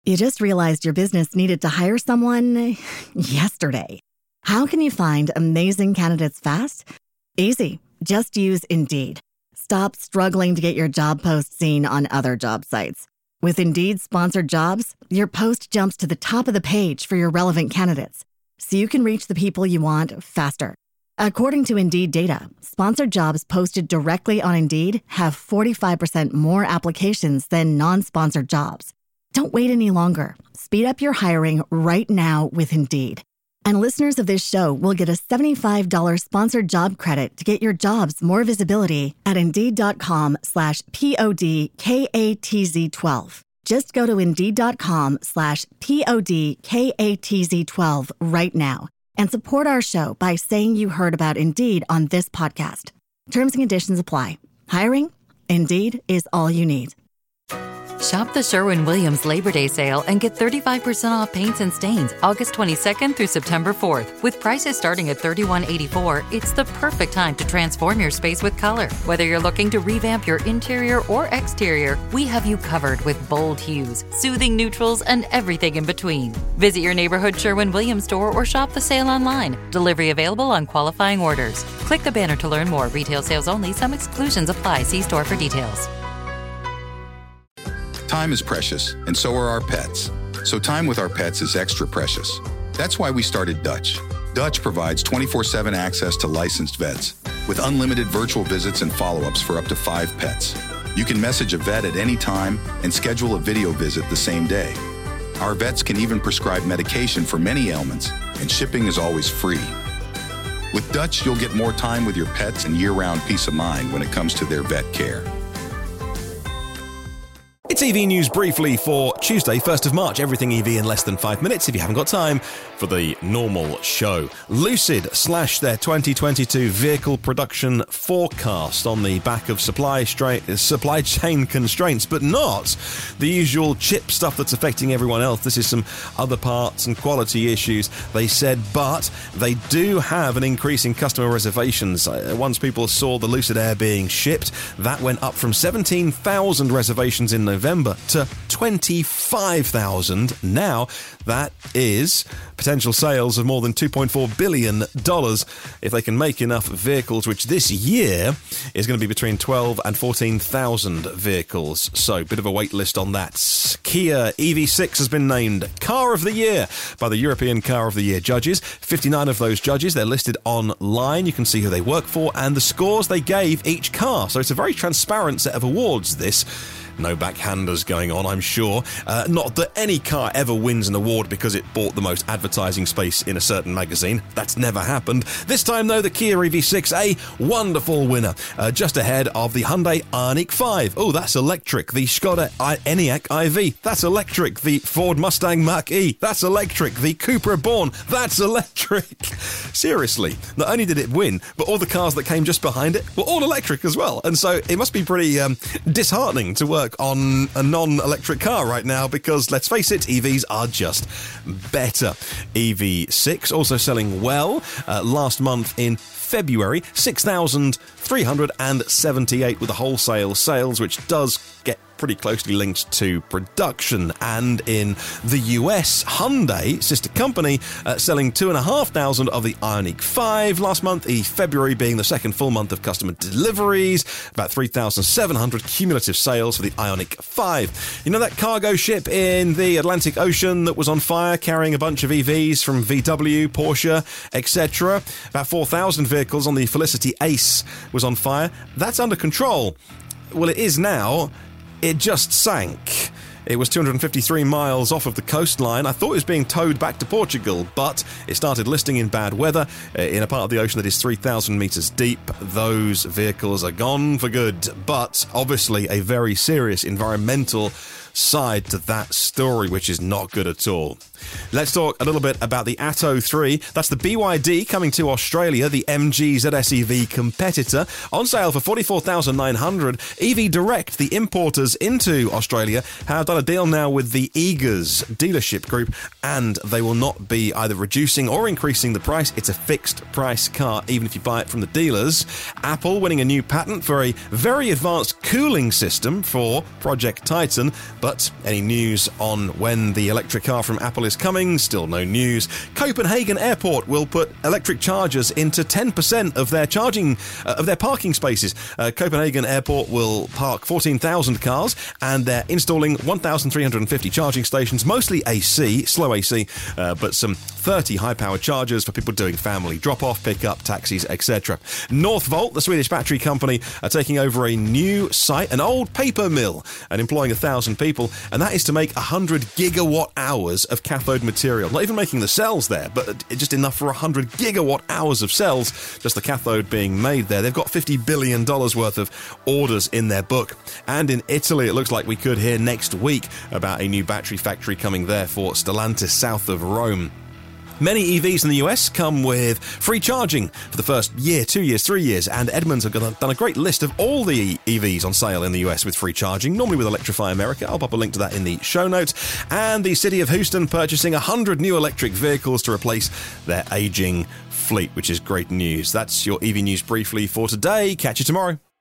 You just realized your business needed to hire someone yesterday. How can you find amazing candidates fast? Easy. Just use Indeed. Stop struggling to get your job post seen on other job sites. With Indeed sponsored jobs, your post jumps to the top of the page for your relevant candidates, so you can reach the people you want faster. According to Indeed data, sponsored jobs posted directly on Indeed have 45% more applications than non-sponsored jobs. Don't wait any longer. Speed up your hiring right now with Indeed. And listeners of this show will get a $75 sponsored job credit to get your jobs more visibility at Indeed.com/PODKATZ12. Just go to Indeed.com/PODKATZ12 right now and support our show by saying you heard about Indeed on this podcast. Terms and conditions apply. Hiring? Indeed is all you need. Shop the Sherwin-Williams Labor Day sale and get 35% off paints and stains August 22nd through September 4th. With prices starting at $31.84, it's the perfect time to transform your space with color. Whether you're looking to revamp your interior or exterior, we have you covered with bold hues, soothing neutrals, and everything in between. Visit your neighborhood Sherwin-Williams store or shop the sale online. Delivery available on qualifying orders. Click the banner to learn more. Retail sales only. Some exclusions apply. See store for details. Time is precious, and so are our pets. So time with our pets is extra precious. That's why we started Dutch. Dutch provides 24/7 access to licensed vets, with unlimited virtual visits and follow-ups for up to 5 pets. You can message a vet at any time and schedule a video visit the same day. Our vets can even prescribe medication for many ailments, and shipping is always free. With Dutch, you'll get more time with your pets and year-round peace of mind when it comes to their vet care. It's EV News briefly for Tuesday, 1st of March. Everything EV in less than 5 minutes if you haven't got time for the normal show. Lucid slashed their 2022 vehicle production forecast on the back of supply chain constraints, but not the usual chip stuff that's affecting everyone else. This is some other parts and quality issues, they said, but they do have an increase in customer reservations. Once people saw the Lucid Air being shipped, that went up from 17,000 reservations in November to 25,000 now. That is potential sales of more than $2.4 billion if they can make enough vehicles, which this year is going to be between 12 and 14,000 vehicles. So, bit of a wait list on that. Kia EV6 has been named Car of the Year by the European Car of the Year judges. 59 of those judges, they're listed online. You can see who they work for and the scores they gave each car. So it's a very transparent set of awards, this. No backhanders going on, I'm sure. Not that any car ever wins an award because it bought the most advertising space in a certain magazine. That's never happened. This time, though, the Kia EV6, a wonderful winner. Just ahead of the Hyundai Ioniq 5. Oh, that's electric. The Skoda Enyaq iV. That's electric. The Ford Mustang Mach-E. That's electric. The Cupra Born. That's electric. Seriously, not only did it win, but all the cars that came just behind it were all electric as well. And so it must be pretty disheartening to work on a non-electric car right now because, let's face it, EVs are just better. EV6 also selling well. Last month in February, 6,378 with the wholesale sales, which does get pretty closely linked to production. And in the US, Hyundai, sister company, selling 2,500 of the Ioniq 5 last month, February being the second full month of customer deliveries, about 3,700 cumulative sales for the Ioniq 5. You know that cargo ship in the Atlantic Ocean that was on fire, carrying a bunch of EVs from VW, Porsche, etc.? About 4,000 vehicles on the Felicity Ace was on fire. That's under control. Well, it is now. It just sank. It was 253 miles off of the coastline. I thought it was being towed back to Portugal, but it started listing in bad weather in a part of the ocean that is 3,000 metres deep. Those vehicles are gone for good, but obviously a very serious environmental side to that story, which is not good at all. Let's talk a little bit about the Atto 3. That's the BYD coming to Australia, the MG ZS EV competitor. On sale for $44,900. EV Direct, the importers into Australia, have done a deal now with the Eagers dealership group, and they will not be either reducing or increasing the price. It's a fixed price car, even if you buy it from the dealers. Apple winning a new patent for a very advanced cooling system for Project Titan, but any news on when the electric car from Apple is coming? Still no news. Copenhagen Airport will put electric chargers into 10% of their parking spaces. Copenhagen Airport will park 14,000 cars, and they're installing 1,350 charging stations, mostly AC, slow AC, but some 30 high-powered chargers for people doing family drop-off, pick-up, taxis, etc. Northvolt, the Swedish battery company, are taking over a new site, an old paper mill, and employing 1,000 people, and that is to make 100 gigawatt hours of cathode material. Not even making the cells there, but just enough for 100 gigawatt hours of cells, just the cathode being made there. They've got $50 billion worth of orders in their book. And in Italy, it looks like we could hear next week about a new battery factory coming there for Stellantis south of Rome. Many EVs in the US come with free charging for the first year, 2 years, 3 years, and Edmunds have done a great list of all the EVs on sale in the US with free charging, normally with Electrify America. I'll pop a link to that in the show notes. And the city of Houston purchasing 100 new electric vehicles to replace their aging fleet, which is great news. That's your EV News Briefly for today. Catch you tomorrow.